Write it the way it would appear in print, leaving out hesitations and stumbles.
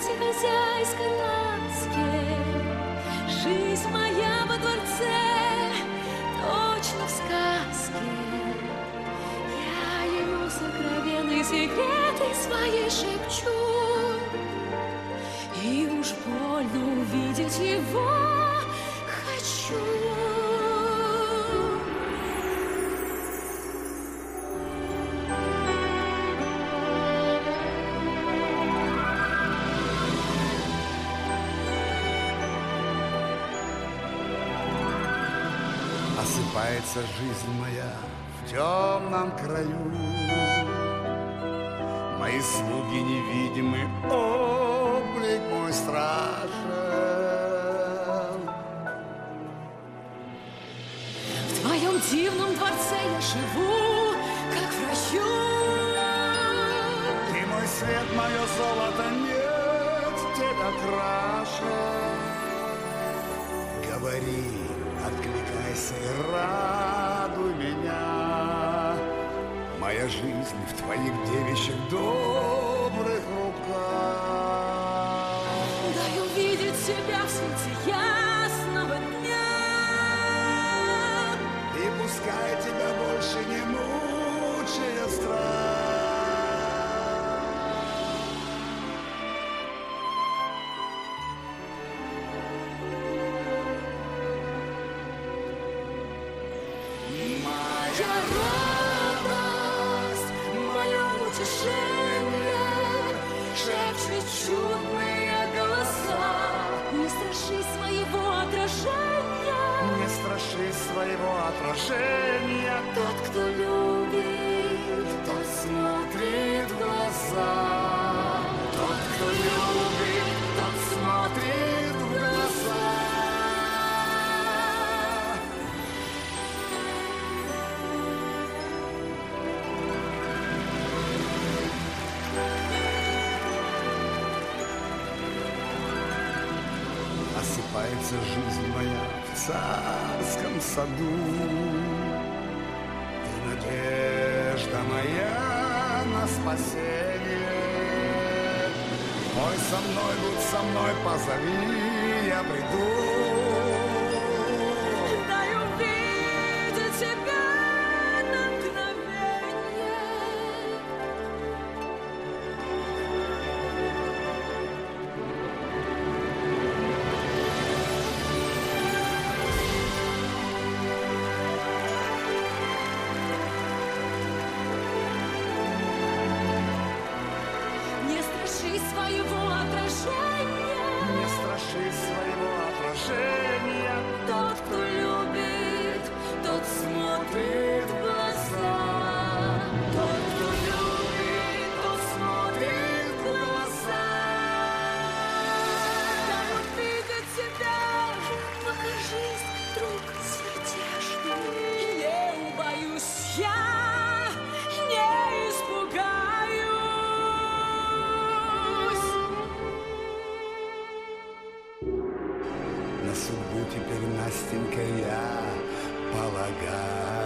этой хозяйской ласке. Жизнь моя во дворце, точно в сказке. Я ему сокровенные секреты свои шепчу, и уж больно увидеть его хочу. Осыпается жизнь моя в темном краю. Мои слуги невидимы, облик мой страшен. В твоем дивном дворце я живу, как в раю. Ты мой свет, мое золото, нет тебя краше. Говори, откликайся и радуй меня. Моя жизнь в твоих девичьих добрых руках. Дай увидеть себя в свете ясного дня. И пускай тебя больше не мучает страх. Шепчут чудные голоса. Не страшись своего отражения. Не страшись своего отражения. Тот, кто любит, тот смотрит в глаза. Тот, кто любит, тот смотрит в глаза. Осыпается жизнь моя в царском саду. Ты надежда моя на спасение. Ой, со мной, будь со мной, позови, я приду. Дай увидеть тебя на мгновенье. Своего отражения. Не страшись своего отражения. Тот, кто любит, тот смотрит в глаза. Тот, кто любит, тот смотрит в глаза. Дай увидеть тебя, покажись, друг сердечный. Не убоюсь я, не испугаюсь. На судьбу теперь, Настенька, я полагаюсь.